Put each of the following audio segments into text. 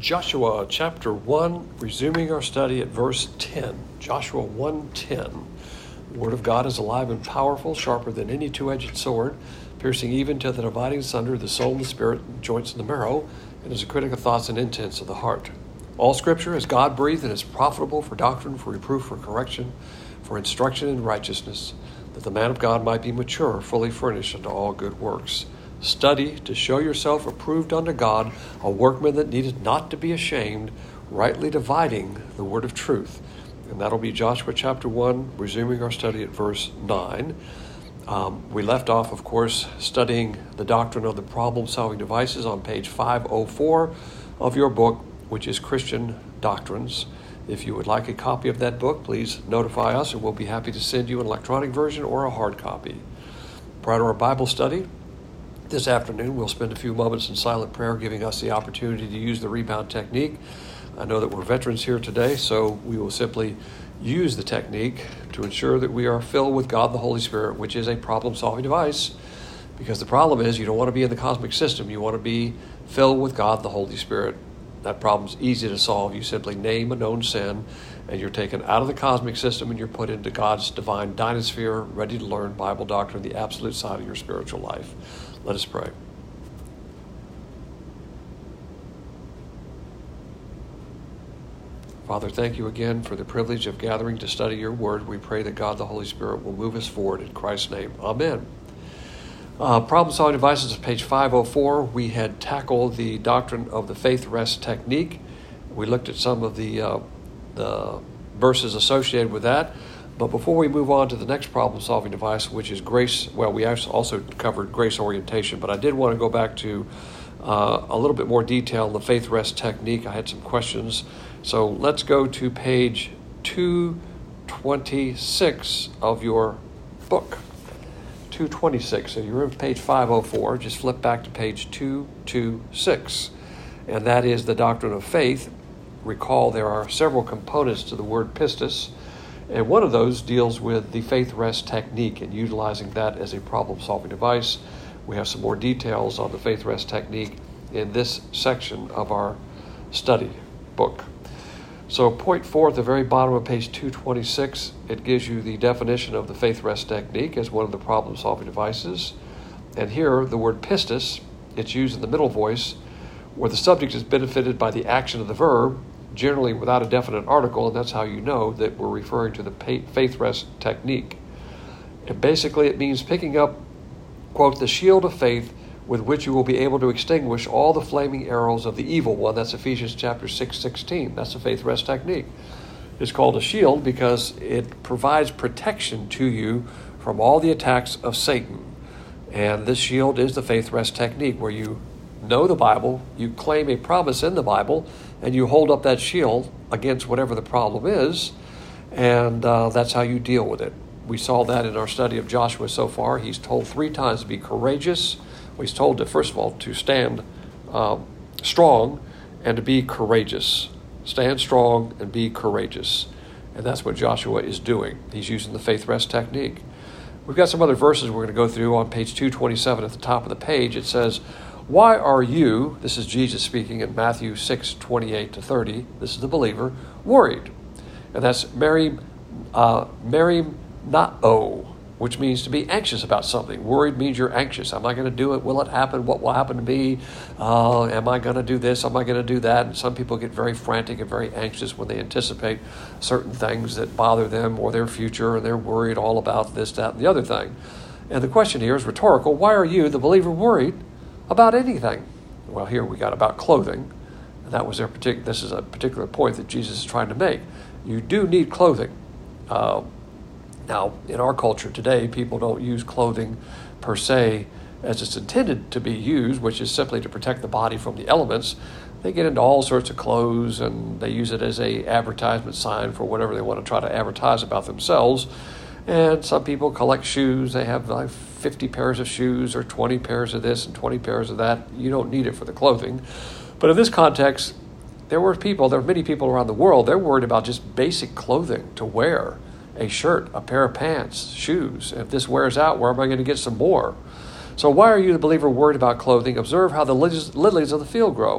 Joshua chapter 1, resuming our study at verse 10. Joshua 1:10. The word of God is alive and powerful, sharper than any two-edged sword, piercing even to the dividing asunder the soul and the spirit, joints and the marrow, and is a critic of thoughts and intents of the heart. All Scripture is God-breathed and is profitable for doctrine, for reproof, for correction, for instruction in righteousness, that the man of God might be mature, fully furnished unto all good works. Study to show yourself approved unto God, a workman that needeth not to be ashamed, rightly dividing the word of truth. And that'll be Joshua chapter 1, resuming our study at verse 9. We left off, of course, studying the doctrine of the problem-solving devices on page 504 of your book, which is Christian Doctrines. If you would like a copy of that book, please notify us, and we'll be happy to send you an electronic version or a hard copy. Prior to our Bible study, this afternoon, we'll spend a few moments in silent prayer, giving us the opportunity to use the rebound technique. I know that we're veterans here today, so we will simply use the technique to ensure that we are filled with God the Holy Spirit, which is a problem-solving device, because the problem is you don't want to be in the cosmic system. You want to be filled with God the Holy Spirit. That problem's easy to solve. You simply name a known sin, and you're taken out of the cosmic system and you're put into God's divine dynasphere, ready to learn Bible doctrine, the absolute side of your spiritual life. Let us pray. Father, thank you again for the privilege of gathering to study your word. We pray that God the Holy Spirit will move us forward in Christ's name. Amen. Problem-solving devices at page 504. We had tackled the doctrine of the faith rest technique. We looked at some of the verses associated with that. But before we move on to the next problem-solving device, which is grace, well, we also covered grace orientation, but I did want to go back to a little bit more detail on the faith rest technique. I had some questions. So let's go to page 226 of your book. 226. So you're on page 504. Just flip back to page 226. And that is the doctrine of faith. Recall there are several components to the word pistis. And one of those deals with the faith rest technique and utilizing that as a problem-solving device. We have some more details on the faith rest technique in this section of our study book. So point 4 at the very bottom of page 226, it gives you the definition of the faith rest technique as one of the problem-solving devices. And here, the word pistis, it's used in the middle voice, where the subject is benefited by the action of the verb, generally without a definite article, and that's how you know that we're referring to the faith rest technique. And basically it means picking up, quote, the shield of faith with which you will be able to extinguish all the flaming arrows of the evil one. That's Ephesians chapter 6:16. That's the faith rest technique. It's called a shield because it provides protection to you from all the attacks of Satan. And this shield is the faith rest technique, where you know the Bible, you claim a promise in the Bible, and you hold up that shield against whatever the problem is, and that's how you deal with it. We saw that in our study of Joshua so far. He's told 3 times to be courageous. He's told to, first of all, to stand strong and to be courageous. Stand strong and be courageous. And that's what Joshua is doing. He's using the faith rest technique. We've got some other verses we're going to go through on page 227 at the top of the page. It says, why are you, this is Jesus speaking in Matthew 6:28-30, this is the believer, worried? And that's merimnao, which means to be anxious about something. Worried means you're anxious. Am I going to do it? Will it happen? What will happen to me? Am I going to do this? Am I going to do that? And some people get very frantic and very anxious when they anticipate certain things that bother them or their future, and they're worried all about this, that, and the other thing. And the question here is rhetorical. Why are you, the believer, worried about anything? Well, here we got about clothing. And that was this is a particular point that Jesus is trying to make. You do need clothing. Now, in our culture today, people don't use clothing per se as it's intended to be used, which is simply to protect the body from the elements. They get into all sorts of clothes, and they use it as a advertisement sign for whatever they want to try to advertise about themselves. And some people collect shoes. They have like 50 pairs of shoes or 20 pairs of this and 20 pairs of that. You don't need it for the clothing. But in this context, there are many people around the world, they're worried about just basic clothing to wear. A shirt, a pair of pants, shoes. If this wears out, where am I going to get some more? So why are you, the believer, worried about clothing? Observe how the lilies of the field grow.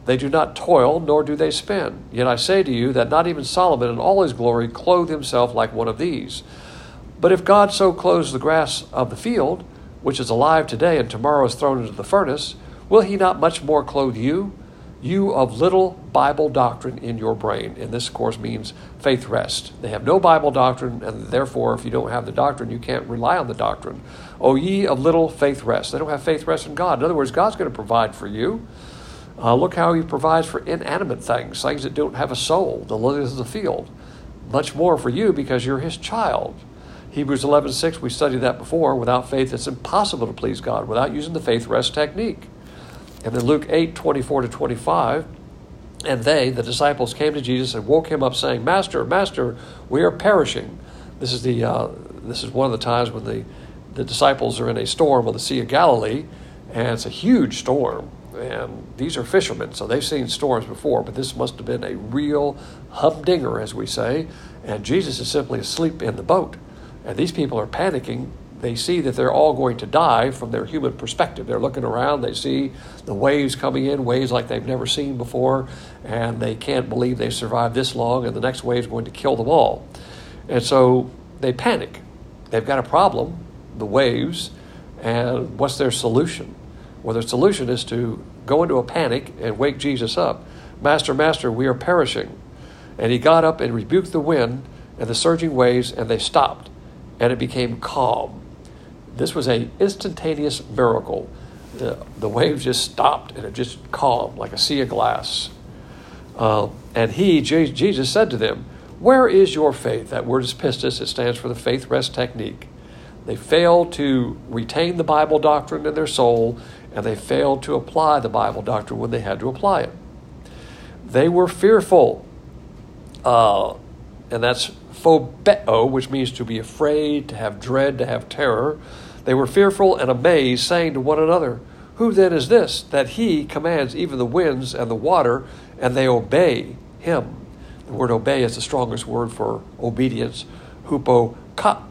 They do not toil, nor do they spin. Yet I say to you that not even Solomon in all his glory clothed himself like one of these. But if God so clothes the grass of the field, which is alive today and tomorrow is thrown into the furnace, will he not much more clothe you, you of little Bible doctrine in your brain? And this, of course, means faith rest. They have no Bible doctrine, and therefore, if you don't have the doctrine, you can't rely on the doctrine. O ye of little faith rest. They don't have faith rest in God. In other words, God's going to provide for you. Look how he provides for inanimate things, things that don't have a soul, the lilies of the field. Much more for you because you're his child. Hebrews 11:6, we studied that before. Without faith, it's impossible to please God without using the faith rest technique. And then Luke 8:24-25, and they, the disciples, came to Jesus and woke him up, saying, Master, Master, we are perishing. This is one of the times when the disciples are in a storm on the Sea of Galilee, and it's a huge storm. And these are fishermen, so they've seen storms before, but this must have been a real humdinger, as we say. And Jesus is simply asleep in the boat. And these people are panicking. They see that they're all going to die from their human perspective. They're looking around. They see the waves coming in, waves like they've never seen before, and they can't believe they've survived this long, and the next wave is going to kill them all. And so they panic. They've got a problem, the waves, and what's their solution? Well, their solution is to go into a panic and wake Jesus up. Master, Master, we are perishing. And he got up and rebuked the wind and the surging waves, and they stopped, and it became calm. This was an instantaneous miracle. The waves just stopped, and it just calmed like a sea of glass. And Jesus said to them, where is your faith? That word is pistis. It stands for the faith rest technique. They failed to retain the Bible doctrine in their soul, and they failed to apply the Bible doctrine when they had to apply it. They were fearful, and that's phobeo, which means to be afraid, to have dread, to have terror. They were fearful and amazed, saying to one another, who then is this, that he commands even the winds and the water, and they obey him? The word obey is the strongest word for obedience, hupokao.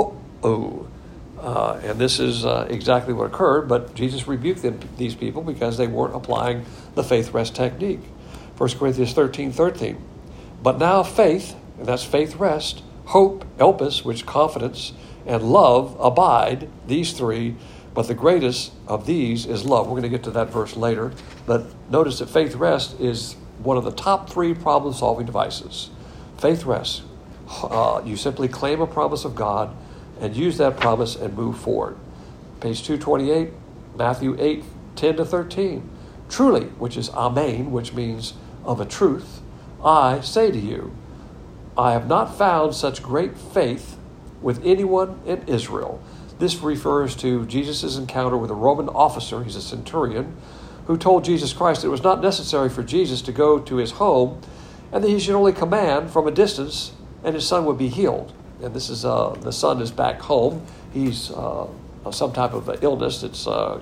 And this is exactly what occurred, but Jesus rebuked these people because they weren't applying the faith rest technique. 1 Corinthians 13:13. But now faith, and that's faith rest, hope, elpis, which confidence, and love abide, these three, but the greatest of these is love. We're going to get to that verse later, but notice that faith rest is one of the top 3 problem-solving devices. Faith rest. You simply claim a promise of God and use that promise and move forward. Page 228, Matthew 8:10-13. Truly, which is amen, which means of a truth, I say to you, I have not found such great faith with anyone in Israel. This refers to Jesus' encounter with a Roman officer, he's a centurion, who told Jesus Christ it was not necessary for Jesus to go to his home and that he should only command from a distance and his son would be healed. And this is the son is back home. He's some type of illness that's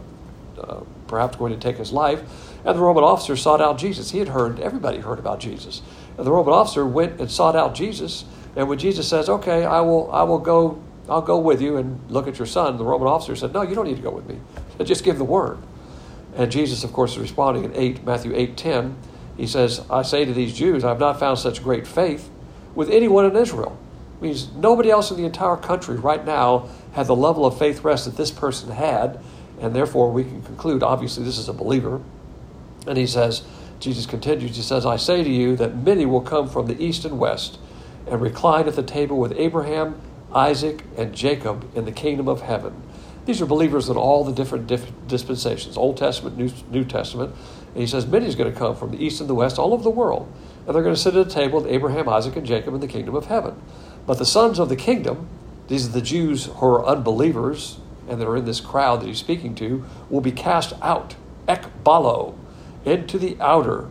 perhaps going to take his life. And the Roman officer sought out Jesus. Everybody heard about Jesus. And the Roman officer went and sought out Jesus. And when Jesus says, okay, I'll go with you and look at your son, the Roman officer said, no, you don't need to go with me. Just give the word. And Jesus, of course, is responding in Matthew 8:10. He says, I say to these Jews, I have not found such great faith with anyone in Israel. It means nobody else in the entire country right now had the level of faith rest that this person had, and therefore we can conclude, obviously, this is a believer. And he says, Jesus continues, he says, I say to you that many will come from the east and west and recline at the table with Abraham, Isaac, and Jacob in the kingdom of heaven. These are believers in all the different dispensations, Old Testament, New Testament. And he says many is going to come from the east and the west, all over the world. And they're going to sit at a table with Abraham, Isaac, and Jacob in the kingdom of heaven. But the sons of the kingdom, these are the Jews who are unbelievers and that are in this crowd that he's speaking to, will be cast out, ekbalo, into the outer,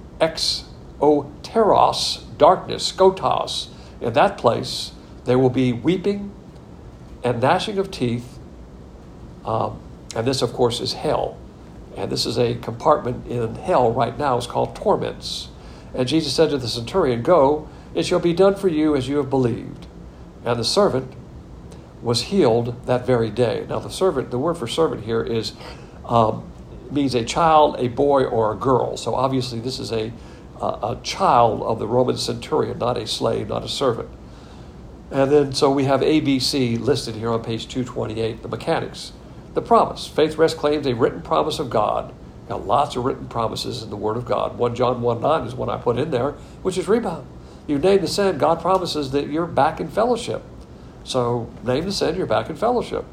exoteros, darkness, skotos. In that place, there will be weeping and gnashing of teeth. And this, of course, is hell. And this is a compartment in hell right now. It's called torments. And Jesus said to the centurion, go, it shall be done for you as you have believed. And the servant was healed that very day. Now, the word for servant here is means a child, a boy, or a girl. So obviously this is a child of the Roman centurion, not a slave, not a servant. And then so we have ABC listed here on page 228, the mechanics. The promise. Faith Rest claims a written promise of God. Got lots of written promises in the Word of God. 1 John 1:9 is one I put in there, which is rebound. You name the sin, God promises that you're back in fellowship. So name the sin, you're back in fellowship.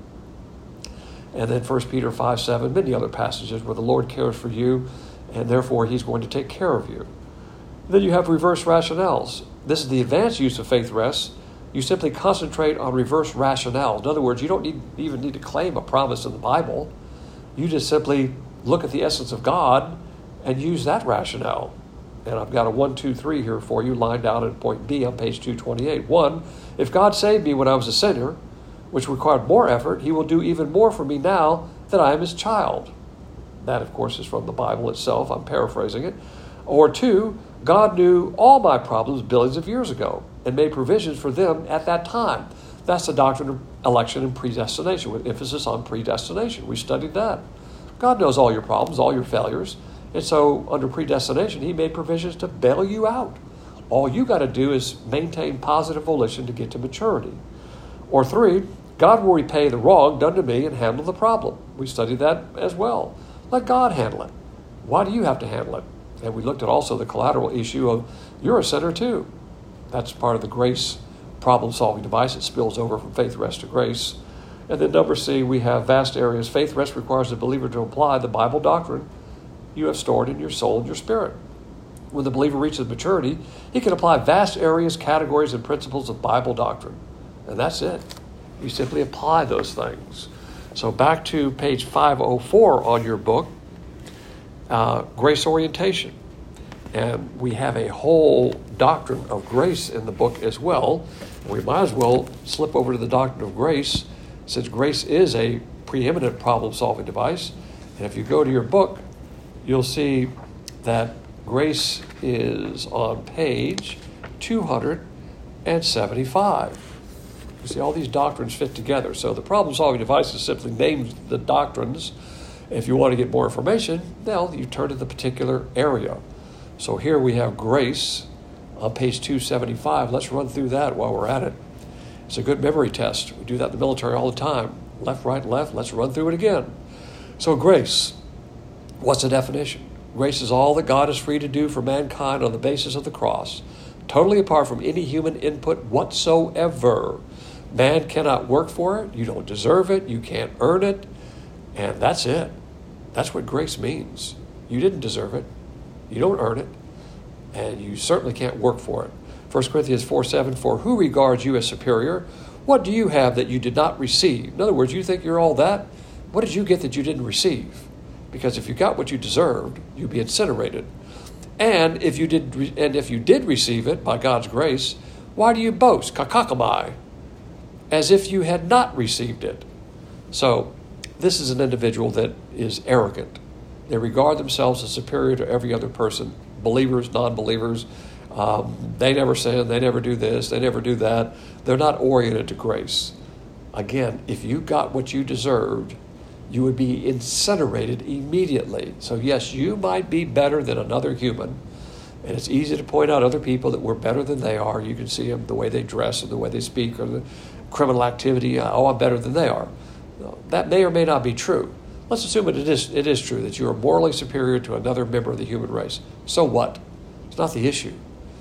And then 1 Peter 5:7, many other passages where the Lord cares for you, and therefore he's going to take care of you. Then you have reverse rationales. This is the advanced use of Faith Rest. You simply concentrate on reverse rationale. In other words, you don't even need to claim a promise in the Bible. You just simply look at the essence of God and use that rationale. And I've got a 1, 2, 3 here for you lined out at point B on page 228. 1, if God saved me when I was a sinner, which required more effort, he will do even more for me now that I am his child. That, of course, is from the Bible itself. I'm paraphrasing it. Or 2, God knew all my problems billions of years ago and made provisions for them at that time. That's the doctrine of election and predestination, with emphasis on predestination. We studied that. God knows all your problems, all your failures. And so under predestination, he made provisions to bail you out. All you got to do is maintain positive volition to get to maturity. Or 3, God will repay the wrong done to me and handle the problem. We studied that as well. Let God handle it. Why do you have to handle it? And we looked at also the collateral issue of you're a sinner too. That's part of the grace problem-solving device. It spills over from Faith Rest to grace. And then number C, we have vast areas. Faith Rest requires the believer to apply the Bible doctrine you have stored in your soul and your spirit. When the believer reaches maturity, he can apply vast areas, categories, and principles of Bible doctrine. And that's it. You simply apply those things. So back to page 504 on your book, grace orientation. And we have a whole doctrine of grace in the book as well. We might as well slip over to the doctrine of grace, since grace is a preeminent problem-solving device. And if you go to your book, you'll see that grace is on page 275. You see all these doctrines fit together. So the problem-solving device is simply names the doctrines. If you want to get more information, now you turn to the particular area. So here we have grace on page 275. Let's run through that while we're at it. It's a good memory test. We do that in the military all the time. Left, right, left. Let's run through it again. So grace, what's the definition? Grace is all that God is free to do for mankind on the basis of the cross, totally apart from any human input whatsoever. Man cannot work for it. You don't deserve it. You can't earn it. And that's it. That's what grace means. You didn't deserve it. You don't earn it. And you certainly can't work for it. 1 Corinthians 4:7, for who regards you as superior? What do you have that you did not receive? In other words, you think you're all that? What did you get that you didn't receive? Because if you got what you deserved, you'd be incinerated. And if you did receive it by God's grace, why do you boast? Kakakamai. As if you had not received it. So this is an individual that is arrogant. They regard themselves as superior to every other person, believers, non-believers. They never sin, they never do this, they never do that. They're not oriented to grace. Again, if you got what you deserved, you would be incinerated immediately. So yes, you might be better than another human. And it's easy to point out other people that we're better than they are. You can see them, the way they dress and the way they speak or the criminal activity. I'm better than they are. That may or may not be true. Let's assume it is true that you are morally superior to another member of the human race. So what? It's not the issue.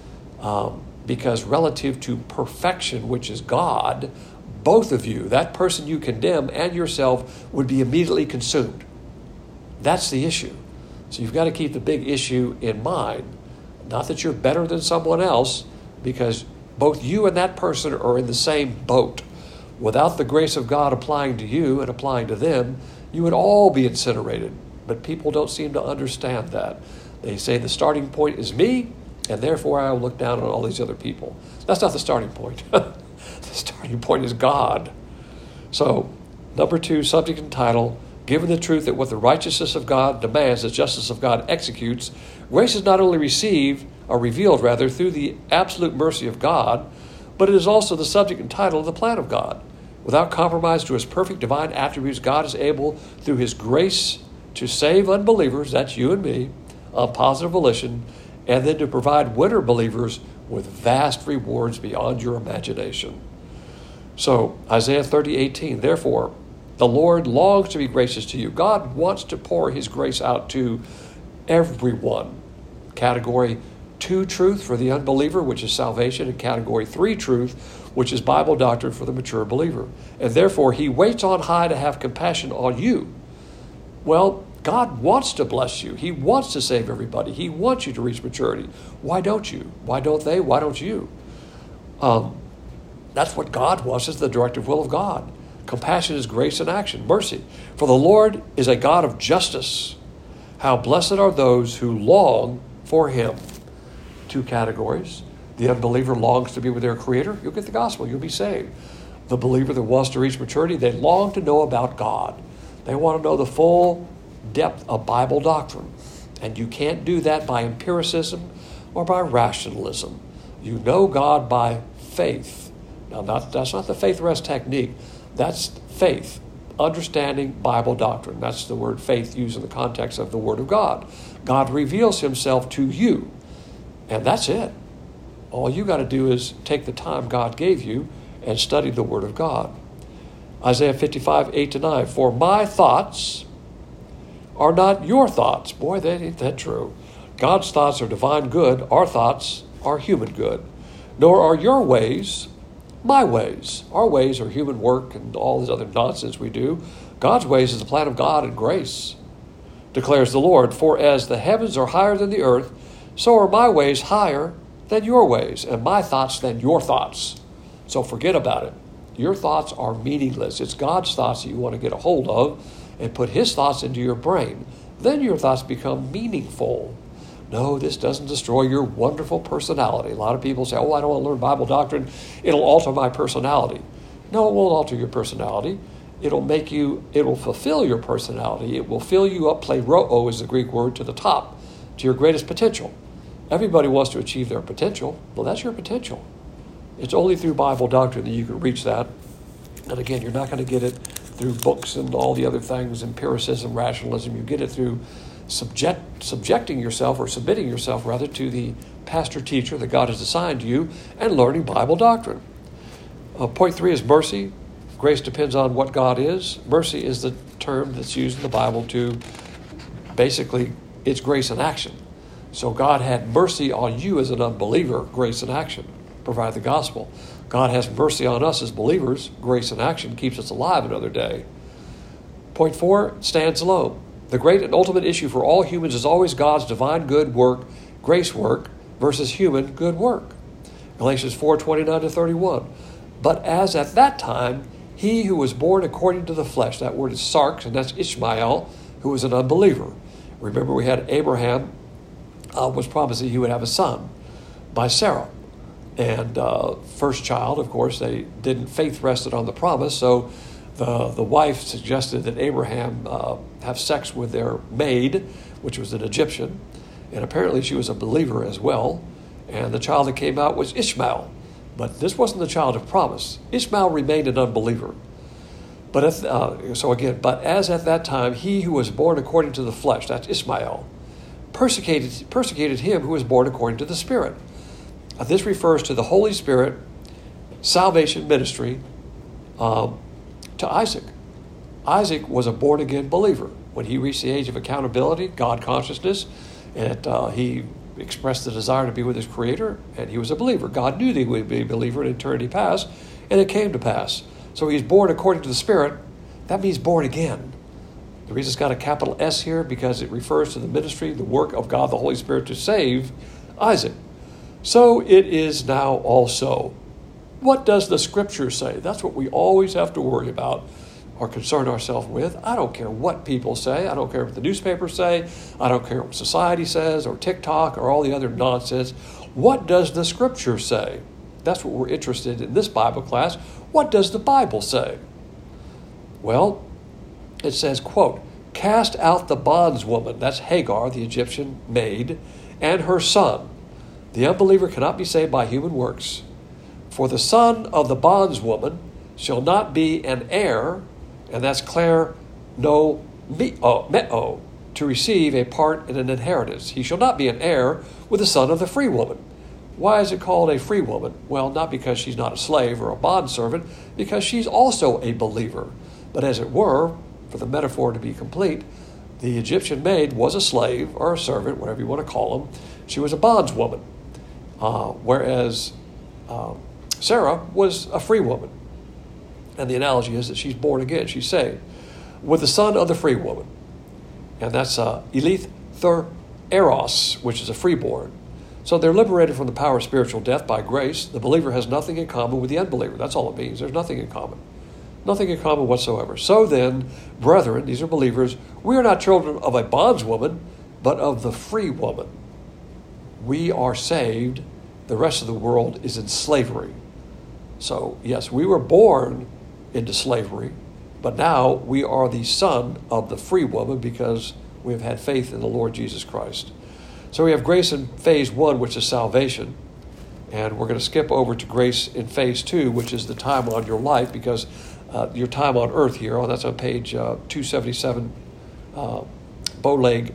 Because relative to perfection, which is God, both of you, that person you condemn and yourself, would be immediately consumed. That's the issue. So you've got to keep the big issue in mind. Not that you're better than someone else, because both you and that person are in the same boat. Without the grace of God applying to you and applying to them, you would all be incinerated. But people don't seem to understand that. They say the starting point is me, and therefore I will look down on all these other people. That's not the starting point. The starting point is God. So, number 2, subject and title, given the truth that what the righteousness of God demands, the justice of God executes, grace is not only revealed through the absolute mercy of God, but it is also the subject and title of the plan of God. Without compromise to his perfect divine attributes, God is able, through his grace, to save unbelievers, that's you and me, on positive volition, and then to provide winner believers with vast rewards beyond your imagination. So, Isaiah 30:18, therefore, the Lord longs to be gracious to you. God wants to pour his grace out to everyone. Category 2, truth for the unbeliever, which is salvation, and category 3, truth, which is Bible doctrine for the mature believer. And therefore, he waits on high to have compassion on you. Well, God wants to bless you. He wants to save everybody. He wants you to reach maturity. Why don't you? Why don't they? Why don't you? That's what God wants. It's the directive will of God. Compassion is grace in action, mercy. For the Lord is a God of justice. How blessed are those who long for him. 2 categories. The unbeliever longs to be with their Creator. You'll get the gospel. You'll be saved. The believer that wants to reach maturity, they long to know about God. They want to know the full depth of Bible doctrine. And you can't do that by empiricism or by rationalism. You know God by faith. Now, that's not the faith rest technique. That's faith, understanding Bible doctrine. That's the word faith used in the context of the Word of God. God reveals himself to you, and that's it. All you got to do is take the time God gave you and study the Word of God. Isaiah 55:8-9, for my thoughts are not your thoughts. Boy, ain't that true. God's thoughts are divine good. Our thoughts are human good. Nor are your ways my ways. Our ways are human work and all this other nonsense we do. God's ways is the plan of God and grace, declares the Lord. For as the heavens are higher than the earth, so are my ways higher than your ways, and my thoughts than your thoughts. So forget about it. Your thoughts are meaningless. It's God's thoughts that you want to get a hold of and put his thoughts into your brain. Then your thoughts become meaningful. No, this doesn't destroy your wonderful personality. A lot of people say, I don't want to learn Bible doctrine. It'll alter my personality. No, it won't alter your personality. It'll fulfill your personality. It will fill you up, pleroo is the Greek word, to the top, to your greatest potential. Everybody wants to achieve their potential. Well, that's your potential. It's only through Bible doctrine that you can reach that. And again, you're not going to get it through books and all the other things, empiricism, rationalism. You get it through subjecting yourself, or submitting yourself rather, to the pastor teacher that God has assigned to you and learning Bible doctrine. Point 3 is mercy. Grace depends on what God is. Mercy is the term that's used in the Bible to basically, it's grace in action. So God had mercy on you as an unbeliever, grace in action, provide the gospel. God has mercy on us as believers, grace in action, keeps us alive another day. Point 4 stands alone. The great and ultimate issue for all humans is always God's divine good work, grace work, versus human good work. Galatians 4:29-31. But as at that time, he who was born according to the flesh, that word is sarx, and that's Ishmael, who was an unbeliever. Remember, we had Abraham was promised that he would have a son by Sarah. And first child, of course, they didn't faith rested on the promise, so the wife suggested that Abraham have sex with their maid, which was an Egyptian, and apparently she was a believer as well, and the child that came out was Ishmael. But this wasn't the child of promise. Ishmael remained an unbeliever. But as at that time, he who was born according to the flesh, that's Ishmael, persecuted him who was born according to the Spirit. This refers to the Holy Spirit salvation ministry to Isaac. Isaac was a born-again believer. When he reached the age of accountability, God consciousness, and he expressed the desire to be with his Creator, and he was a believer. God knew that he would be a believer in eternity past, and it came to pass. So he's born according to the Spirit. That means born again. The reason it's got a capital S here, because it refers to the ministry, the work of God the Holy Spirit to save Isaac. So it is now also. What does the Scripture say? That's what we always have to worry about or concern ourselves with. I don't care what people say. I don't care what the newspapers say. I don't care what society says or TikTok or all the other nonsense. What does the Scripture say? That's what we're interested in this Bible class. What does the Bible say? Well, it says, quote, cast out the bondswoman, that's Hagar, the Egyptian maid, and her son. The unbeliever cannot be saved by human works. For the son of the bondswoman shall not be an heir, and that's Claire no meo, to receive a part in an inheritance. He shall not be an heir with the son of the free woman. Why is it called a free woman? Well, not because she's not a slave or a bondservant, because she's also a believer. But as it were, for the metaphor to be complete, the Egyptian maid was a slave or a servant, whatever you want to call them. She was a bondswoman, whereas Sarah was a free woman. And the analogy is that she's born again, she's saved, with the son of the free woman. And that's Elith Thur Eros, which is a freeborn. So they're liberated from the power of spiritual death by grace. The believer has nothing in common with the unbeliever. That's all it means. There's nothing in common. Nothing in common whatsoever. So then, brethren, these are believers, we are not children of a bondswoman, but of the free woman. We are saved. The rest of the world is in slavery. So, yes, we were born into slavery, but now we are the son of the free woman because we have had faith in the Lord Jesus Christ. So we have grace in phase 1, which is salvation. And we're going to skip over to grace in phase 2, which is the time on your life, because your time on earth here, that's on page 277, Bowleg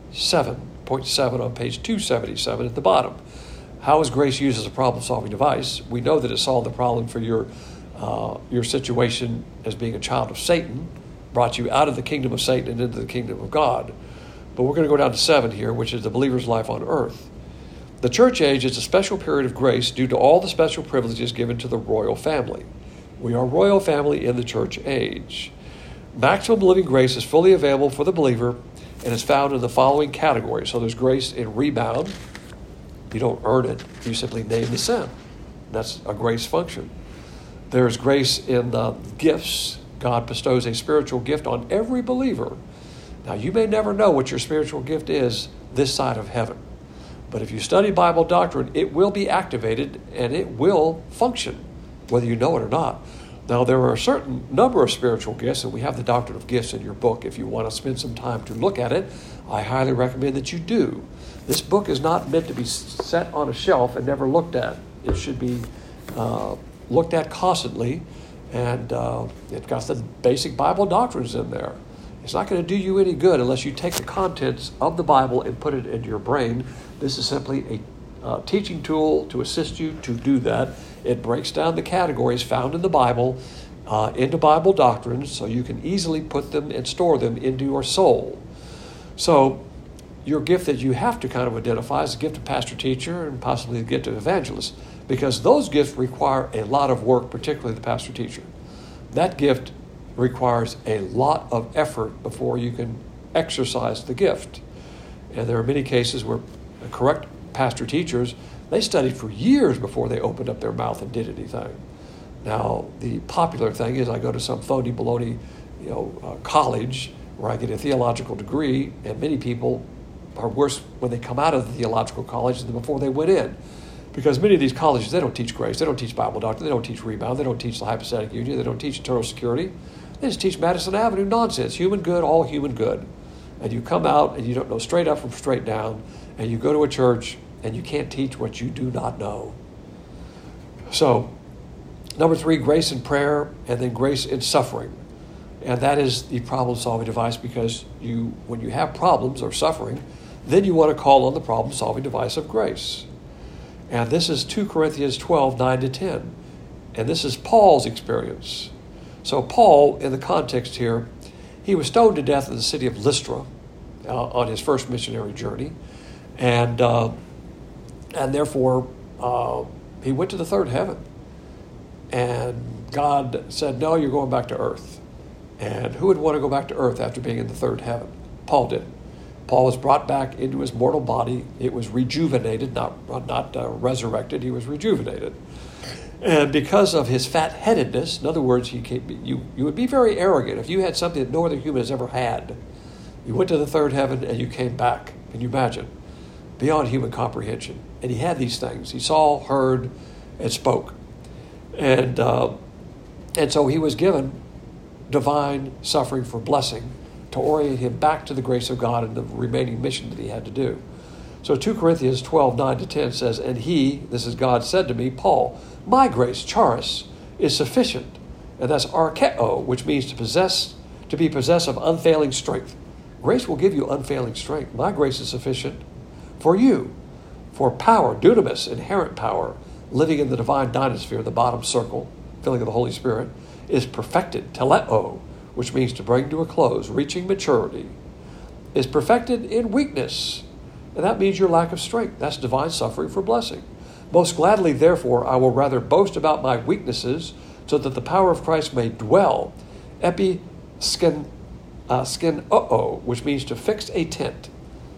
7.7 on page 277 at the bottom. How is grace used as a problem-solving device? We know that it solved the problem for your situation as being a child of Satan, brought you out of the kingdom of Satan and into the kingdom of God. But we're going to go down to 7 here, which is the believer's life on earth. The church age is a special period of grace due to all the special privileges given to the royal family. We are royal family in the church age. Maximum living grace is fully available for the believer and is found in the following categories. So there's grace in rebound. You don't earn it. You simply name the sin. That's a grace function. There's grace in gifts. God bestows a spiritual gift on every believer. Now, you may never know what your spiritual gift is this side of heaven. But if you study Bible doctrine, it will be activated and it will function, whether you know it or not. Now, there are a certain number of spiritual gifts, and we have the Doctrine of Gifts in your book. If you want to spend some time to look at it, I highly recommend that you do. This book is not meant to be set on a shelf and never looked at. It should be looked at constantly, and it's got the basic Bible doctrines in there. It's not going to do you any good unless you take the contents of the Bible and put it into your brain. This is simply a teaching tool to assist you to do that. It breaks down the categories found in the Bible into Bible doctrines so you can easily put them and store them into your soul. So your gift that you have to kind of identify is the gift of pastor-teacher and possibly the gift of evangelist, because those gifts require a lot of work, particularly the pastor-teacher. That gift requires a lot of effort before you can exercise the gift. And there are many cases where the correct pastor-teachers, they studied for years before they opened up their mouth and did anything. Now, the popular thing is I go to some phony baloney, college where I get a theological degree, and many people are worse when they come out of the theological college than before they went in. Because many of these colleges, they don't teach grace, they don't teach Bible doctrine, they don't teach rebound, they don't teach the hypostatic union, they don't teach eternal security. They just teach Madison Avenue nonsense, human good, all human good. And you come out and you don't know straight up from straight down, and you go to a church and you can't teach what you do not know. So, number 3, grace in prayer, and then grace in suffering. And that is the problem-solving device, because when you have problems or suffering, then you want to call on the problem-solving device of grace. And this is 2 Corinthians 12, 9 to 10. And this is Paul's experience. So Paul, in the context here, he was stoned to death in the city of Lystra on his first missionary journey. And therefore, he went to the third heaven. And God said, no, you're going back to earth. And who would want to go back to earth after being in the third heaven? Paul did. Paul was brought back into his mortal body. It was rejuvenated, not resurrected. He was rejuvenated. And because of his fat-headedness, in other words, you would be very arrogant if you had something that no other human has ever had. You went to the third heaven and you came back. Can you imagine? Beyond human comprehension. And he had these things. He saw, heard, and spoke. And so he was given divine suffering for blessing to orient him back to the grace of God and the remaining mission that he had to do. So 2 Corinthians 12, 9 to 10 says, and he, this is God, said to me, Paul, my grace, charis, is sufficient. And that's archeo, which means to be possessed of unfailing strength. Grace will give you unfailing strength. My grace is sufficient for you. For power, dunamis, inherent power, living in the divine dynasphere, the bottom circle, filling of the Holy Spirit, is perfected, teleo, which means to bring to a close, reaching maturity, is perfected in weakness. And that means your lack of strength. That's divine suffering for blessing. Most gladly, therefore, I will rather boast about my weaknesses, so that the power of Christ may dwell. Skin, which means to fix a tent.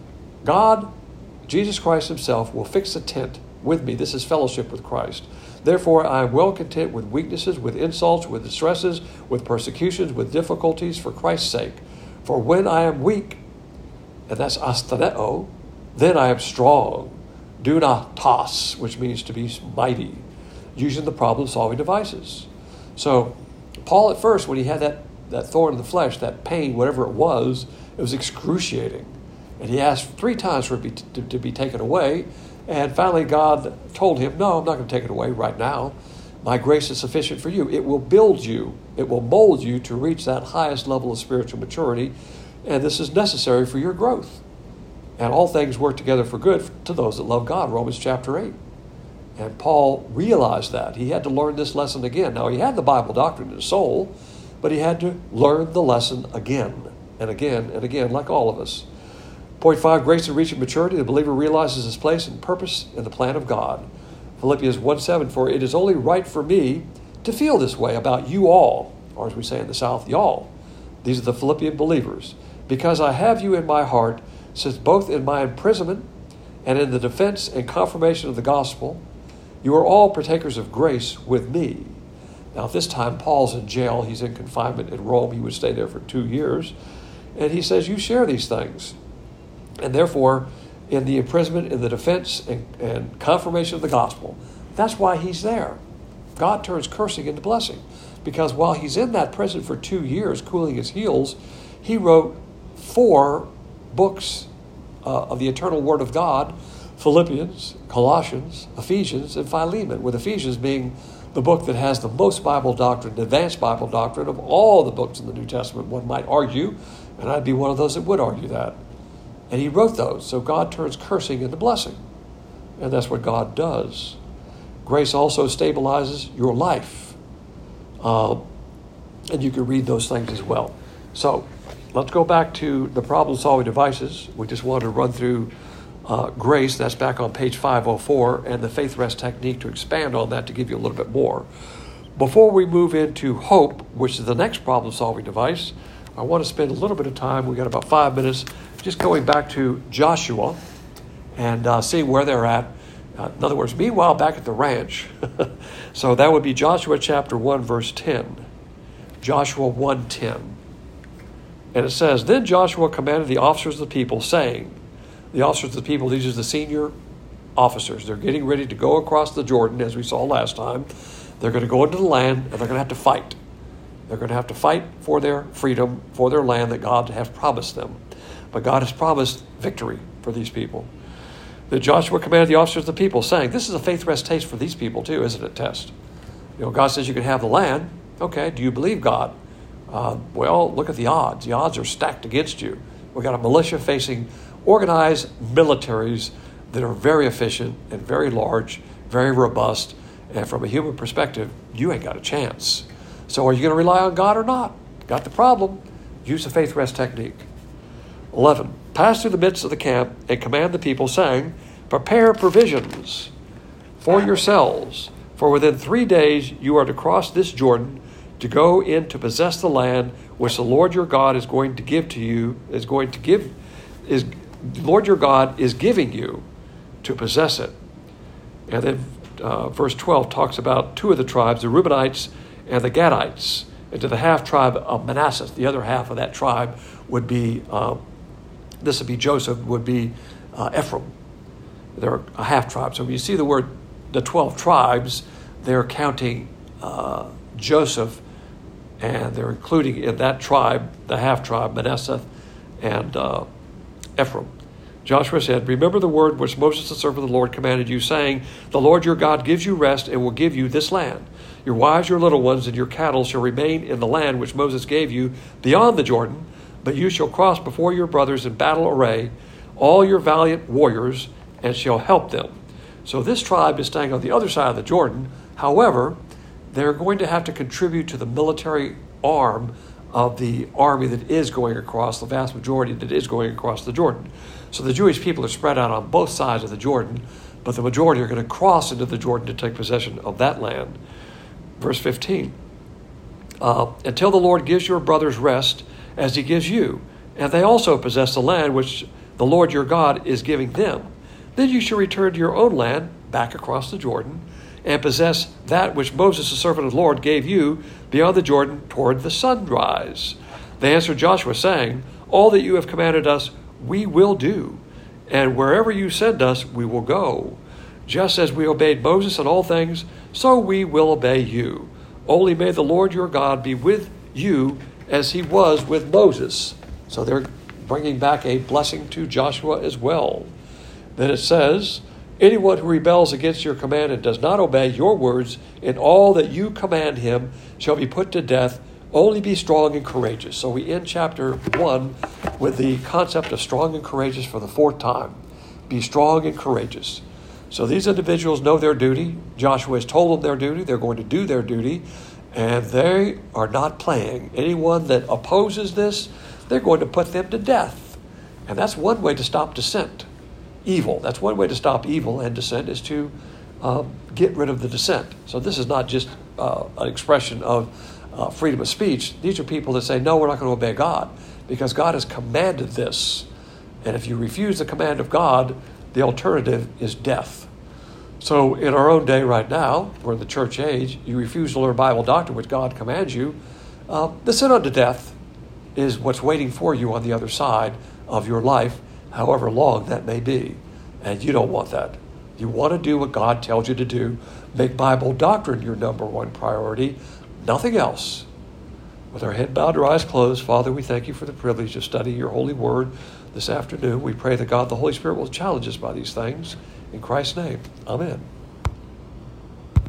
God, Jesus Christ himself, will fix a tent with me. This is fellowship with Christ. Therefore, I am well content with weaknesses, with insults, with distresses, with persecutions, with difficulties for Christ's sake. For when I am weak, and that's astaneo, then I am strong. Dunatos, which means to be mighty, using the problem-solving devices. So, Paul at first, when he had that thorn in the flesh, that pain, whatever it was excruciating. And he asked 3 times for it to be taken away. And finally, God told him, no, I'm not going to take it away right now. My grace is sufficient for you. It will build you. It will mold you to reach that highest level of spiritual maturity. And this is necessary for your growth. And all things work together for good to those that love God, Romans chapter 8. And Paul realized that. He had to learn this lesson again. Now, he had the Bible doctrine in his soul, but he had to learn the lesson again and again and again, like all of us. Point 5, grace and reaching maturity. The believer realizes his place and purpose in the plan of God. Philippians 1:7, for it is only right for me to feel this way about you all, or as we say in the South, y'all. These are the Philippian believers. Because I have you in my heart, since both in my imprisonment and in the defense and confirmation of the gospel, you are all partakers of grace with me. Now, at this time, Paul's in jail. He's in confinement in Rome. He would stay there for 2 years. And he says, you share these things. And therefore, in the imprisonment, in the defense, and confirmation of the gospel, that's why he's there. God turns cursing into blessing. Because while he's in that prison for 2 years, cooling his heels, he wrote 4 books of the eternal Word of God, Philippians, Colossians, Ephesians, and Philemon, with Ephesians being the book that has the most Bible doctrine, advanced Bible doctrine of all the books in the New Testament, one might argue, and I'd be one of those that would argue that. And he wrote those, so God turns cursing into blessing. And that's what God does. Grace also stabilizes your life. And you can read those things as well. So, let's go back to the problem-solving devices. We just wanted to run through grace. That's back on page 504, and the faith rest technique to expand on that to give you a little bit more. Before we move into hope, which is the next problem-solving device, I want to spend a little bit of time, we got about 5 minutes, just going back to Joshua and seeing where they're at. In other words, meanwhile, back at the ranch. So that would be Joshua chapter 1, verse 10. Joshua 1:10. And it says, then Joshua commanded the officers of the people, saying, the officers of the people, these are the senior officers. They're getting ready to go across the Jordan, as we saw last time. They're going to go into the land, and they're going to have to fight. They're going to have to fight for their freedom, for their land that God has promised them. But God has promised victory for these people. Then Joshua commanded the officers of the people, saying, this is a faith rest taste for these people too, isn't it, Test? God says you can have the land. Okay, do you believe God? Well, look at the odds. The odds are stacked against you. We've got a militia facing organized militaries that are very efficient and very large, very robust. And from a human perspective, you ain't got a chance. So are you going to rely on God or not? Got the problem. Use the faith rest technique. 11. Pass through the midst of the camp and command the people, saying, prepare provisions for yourselves, for within 3 days you are to cross this Jordan to go in to possess the land which the Lord your God is going to give to you, Lord your God is giving you to possess it. And then verse 12 talks about 2 of the tribes, the Reubenites and the Gadites, and to the half tribe of Manasseh. The other half of that tribe would be, this would be Joseph, would be Ephraim. They're a half tribe. So when you see the word, the 12 tribes, they're counting Joseph, and they're including in that tribe, the half tribe, Manasseh and Ephraim. Joshua said, remember the word which Moses the servant of the Lord commanded you, saying, the Lord your God gives you rest and will give you this land. Your wives, your little ones, and your cattle shall remain in the land which Moses gave you beyond the Jordan, But you shall cross before your brothers in battle array, all your valiant warriors, and shall help them. So this tribe is staying on the other side of the Jordan. However, they're going to have to contribute to the military arm of the army that is going across, the vast majority that is going across the Jordan. So the Jewish people are spread out on both sides of the Jordan, but the majority are going to cross into the Jordan to take possession of that land. Verse 15, until the Lord gives your brothers rest as he gives you, and they also possess the land which the Lord your God is giving them. Then you shall return to your own land, back across the Jordan, and possess that which Moses, the servant of the Lord, gave you beyond the Jordan toward the sunrise. They answered Joshua, saying, all that you have commanded us, we will do, and wherever you send us, we will go. Just as we obeyed Moses in all things, so we will obey you. Only may the Lord your God be with you as he was with Moses. So they're bringing back a blessing to Joshua as well. Then it says, anyone who rebels against your command and does not obey your words in all that you command him shall be put to death. Only be strong and courageous. So we end chapter 1 with the concept of strong and courageous for the fourth time. Be strong and courageous. So these individuals know their duty. Joshua has told them their duty. They're going to do their duty. And they are not playing. Anyone that opposes this, they're going to put them to death. And that's one way to stop dissent. Evil. That's one way to stop evil and dissent is to get rid of the dissent. So this is not just an expression of freedom of speech. These are people that say, no, we're not going to obey God because God has commanded this. And if you refuse the command of God, the alternative is death. So in our own day right now, we're in the church age, you refuse to learn Bible doctrine, which God commands you, the sin unto death is what's waiting for you on the other side of your life, however long that may be. And you don't want that. You want to do what God tells you to do. Make Bible doctrine your number one priority, nothing else. With our head bowed, our eyes closed, Father, we thank you for the privilege of studying your holy word this afternoon. We pray that God, the Holy Spirit, will challenge us by these things. In Christ's name, amen.